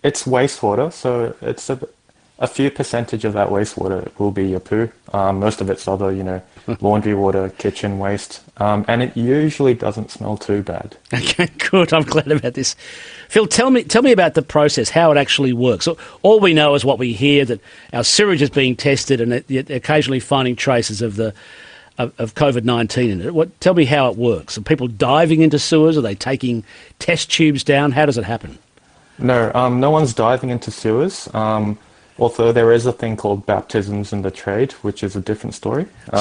it's wastewater, so it's a few percentage of that wastewater will be your poo. Most of it's other, laundry water, kitchen waste, and it usually doesn't smell too bad. Okay, good. I'm glad about this. Phil, tell me about the process, how it actually works. So all we know is what we hear, that our sewage is being tested and occasionally finding traces of COVID-19 in it. Tell me how it works. Are people diving into sewers? Are they taking test tubes down? How does it happen? No, no one's diving into sewers. Although there is a thing called baptisms in the trade, which is a different story.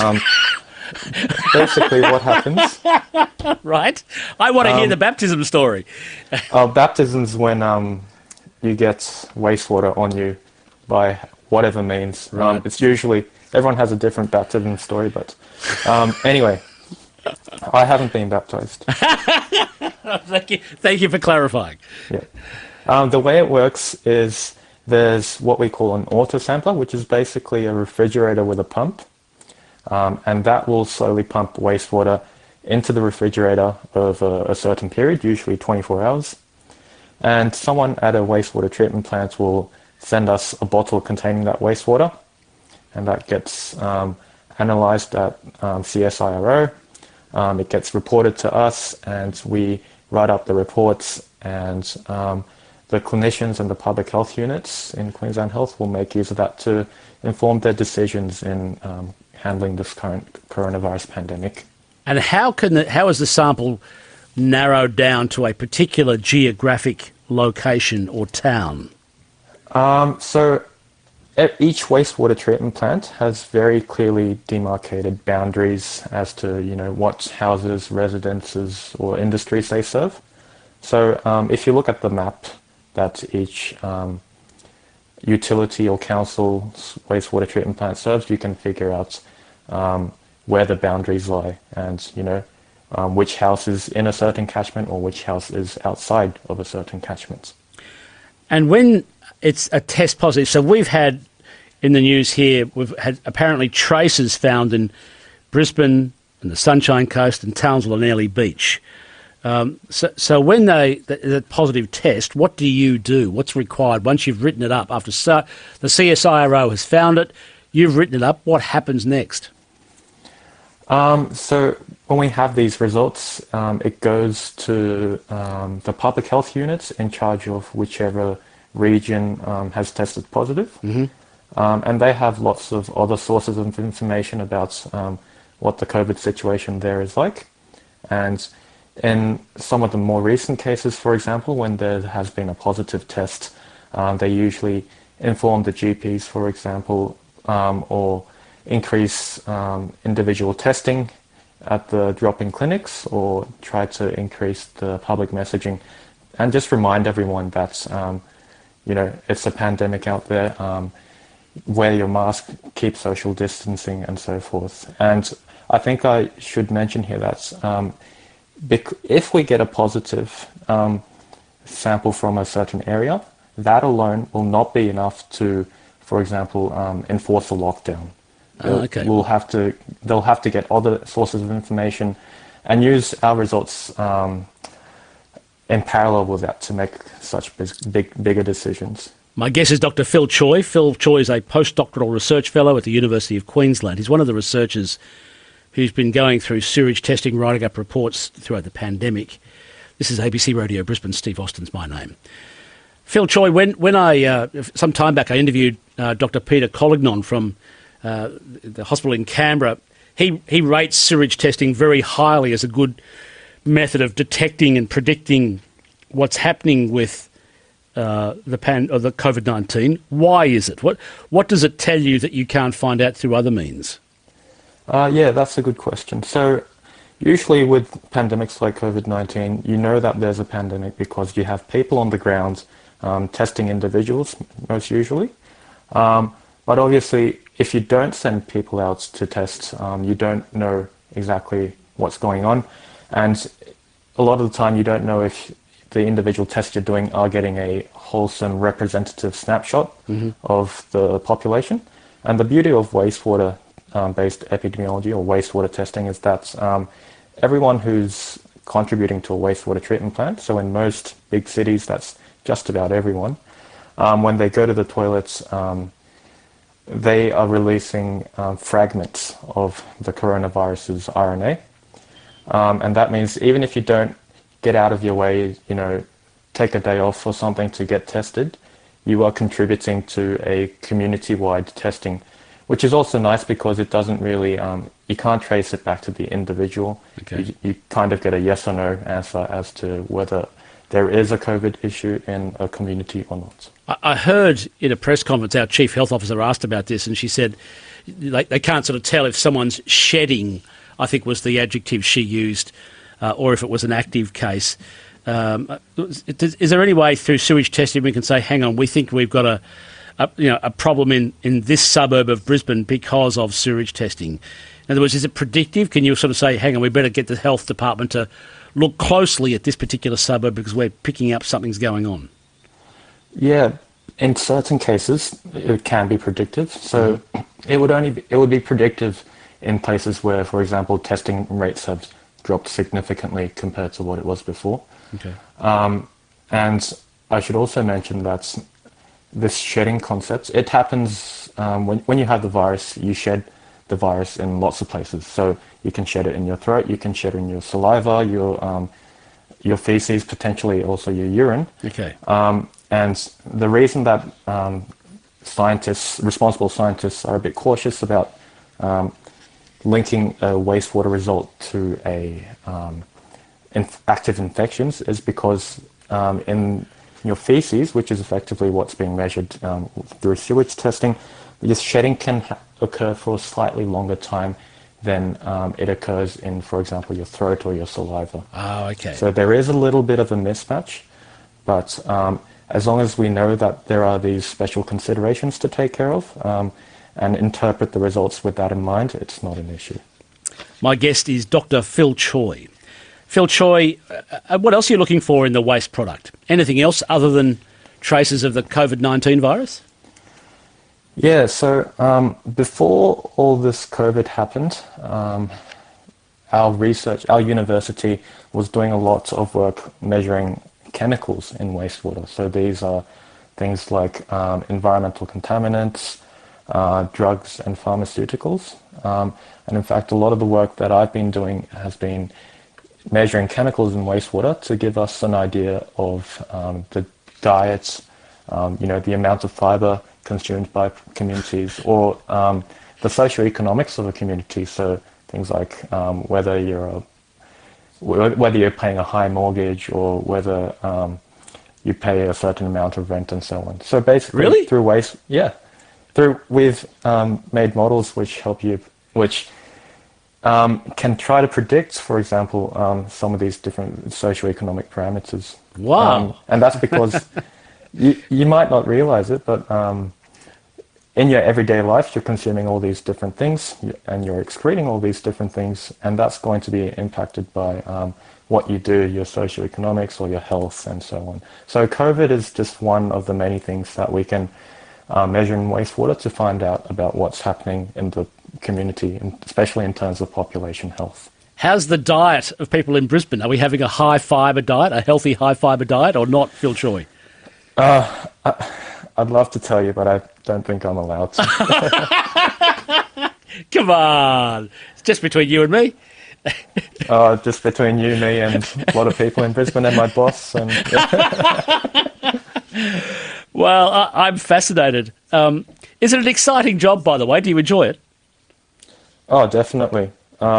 Basically, what happens? Right. I want to hear the baptism story. Baptisms when you get wastewater on you by whatever means. Right. It's usually, everyone has a different baptism story, but anyway, I haven't been baptized. Thank you for clarifying. Yeah. The way it works is there's what we call an autosampler, which is basically a refrigerator with a pump. And that will slowly pump wastewater into the refrigerator over a certain period, usually 24 hours. And someone at a wastewater treatment plant will send us a bottle containing that wastewater. And that gets analyzed at CSIRO. It gets reported to us, and we write up the reports, and the clinicians and the public health units in Queensland Health will make use of that to inform their decisions in handling this current coronavirus pandemic. And how is the sample narrowed down to a particular geographic location or town? So each wastewater treatment plant has very clearly demarcated boundaries as to, what houses, residences, or industries they serve. So if you look at the map that each utility or council's wastewater treatment plant serves, you can figure out where the boundaries lie, and which house is in a certain catchment or which house is outside of a certain catchment. And when it's a test positive, so we've had in the news here, we've had apparently traces found in Brisbane and the Sunshine Coast and Townsville and Airlie Beach. So when the positive test, what do you do? What's required once you've written it up? After the CSIRO has found it, you've written it up. What happens next? So when we have these results, it goes to the public health units in charge of whichever region has tested positive. Mm-hmm. And they have lots of other sources of information about what the COVID situation there is like. And in some of the more recent cases, for example, when there has been a positive test, they usually inform the GPs, for example, or increase individual testing at the drop-in clinics, or try to increase the public messaging and just remind everyone that, it's a pandemic out there, wear your mask, keep social distancing, and so forth. And I think I should mention here that if we get a positive sample from a certain area, that alone will not be enough to, for example, enforce a lockdown. Okay. They'll have to get other sources of information and use our results in parallel with that to make such bigger decisions. My guest is Dr. Phil Choi. Phil Choi is a postdoctoral research fellow at the University of Queensland. He's one of the researchers who's been going through sewage testing, writing up reports throughout the pandemic. This is ABC Radio Brisbane. Steve Austin's my name. Phil Choi, when I, some time back, I interviewed Dr. Peter Collignon from the hospital in Canberra. He rates sewage testing very highly as a good method of detecting and predicting what's happening with the COVID-19. Why is it? What does it tell you that you can't find out through other means? Yeah, that's a good question. So usually with pandemics like COVID-19, you know that there's a pandemic because you have people on the ground testing individuals, most usually. But obviously, if you don't send people out to test, you don't know exactly what's going on. And a lot of the time, you don't know if the individual tests you're doing are getting a wholesome representative snapshot of the population. And the beauty of wastewater based epidemiology or wastewater testing is that everyone who's contributing to a wastewater treatment plant, so in most big cities that's just about everyone, when they go to the toilets, they are releasing fragments of the coronavirus's RNA. And that means even if you don't get out of your way, take a day off or something to get tested, you are contributing to a community-wide testing, which is also nice because it doesn't really, you can't trace it back to the individual. Okay. You kind of get a yes or no answer as to whether there is a COVID issue in a community or not. I heard in a press conference our chief health officer asked about this, and she said they can't sort of tell if someone's shedding, I think was the adjective she used, or if it was an active case. Is there any way through sewage testing we can say, hang on, we think we've got a problem in this suburb of Brisbane because of sewage testing? In other words, is it predictive? Can you sort of say, hang on, we better get the health department to look closely at this particular suburb because we're picking up something's going on? Yeah, in certain cases, it can be predictive. So it would be predictive in places where, for example, testing rates have dropped significantly compared to what it was before. Okay. And I should also mention that this shedding concept, it happens when you have the virus, you shed the virus in lots of places. So you can shed it in your throat, you can shed it in your saliva, your feces, potentially also your urine. Okay. And the reason that responsible scientists are a bit cautious about linking a wastewater result to active infections is because in your feces, which is effectively what's being measured through sewage testing, this shedding can occur for a slightly longer time than it occurs in, for example, your throat or your saliva. Oh, okay. So there is a little bit of a mismatch, but as long as we know that there are these special considerations to take care of and interpret the results with that in mind, it's not an issue. My guest is Dr. Phil Choi. Phil Choi, what else are you looking for in the waste product? Anything else other than traces of the COVID-19 virus? Yeah, so before all this COVID happened, our university was doing a lot of work measuring chemicals in wastewater. So these are things like environmental contaminants, drugs and pharmaceuticals. And in fact, a lot of the work that I've been doing has been measuring chemicals in wastewater to give us an idea of the diets, the amount of fiber consumed by communities, or the socioeconomics of a community. So things like whether you're paying a high mortgage or whether you pay a certain amount of rent and so on. So basically, really? Through waste, yeah. We've made models which can try to predict, for example, some of these different socioeconomic parameters. Wow. And that's because you might not realize it, but in your everyday life, you're consuming all these different things and you're excreting all these different things, and that's going to be impacted by what you do, your socioeconomics or your health and so on. So COVID is just one of the many things that we can measure in wastewater to find out about what's happening in the community, and especially in terms of population health. How's the diet of people in Brisbane? Are we having a high-fibre diet, a healthy high-fibre diet, or not, Phil Choi? I'd love to tell you, but I don't think I'm allowed to. Come on. It's just between you and me. Just between you, me, and a lot of people in Brisbane and my boss. And Well, I'm fascinated. Is it an exciting job, by the way? Do you enjoy it? Oh, definitely.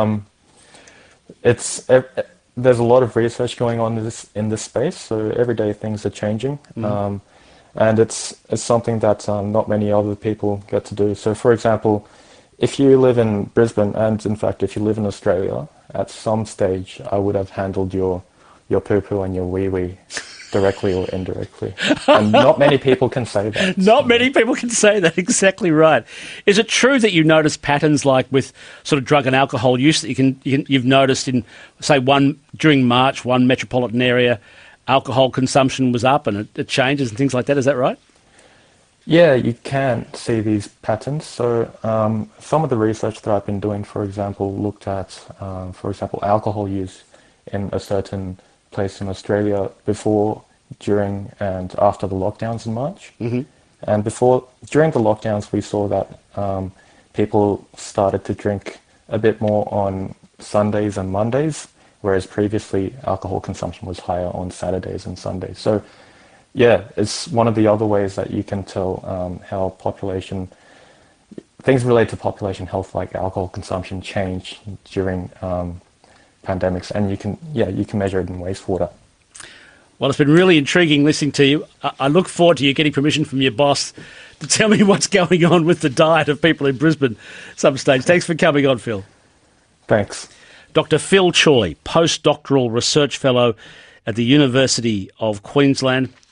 There's a lot of research going on in this space, so everyday things are changing. And it's something that not many other people get to do. So, for example, if you live in Brisbane, and in fact, if you live in Australia, at some stage, I would have handled your poo-poo and your wee-wee directly or indirectly. And not many people can say that. Not many people can say that, exactly right. Is it true that you notice patterns like with sort of drug and alcohol use that you've noticed in, say, during March, one metropolitan area, alcohol consumption was up and it changes and things like that? Is that right? Yeah, you can see these patterns. So some of the research that I've been doing, for example, looked at, for example, alcohol use in a certain place in Australia before during and after the lockdowns in March. And during the lockdowns, we saw that people started to drink a bit more on Sundays and Mondays, whereas previously alcohol consumption was higher on Saturdays and Sundays. So, yeah, it's one of the other ways that you can tell how things related to population health, like alcohol consumption, change during pandemics, and you can measure it in wastewater. Well, it's been really intriguing listening to you. I look forward to you getting permission from your boss to tell me what's going on with the diet of people in Brisbane some stage. Thanks for coming on, Phil. Thanks. Dr. Phil Choi, postdoctoral research fellow at the University of Queensland.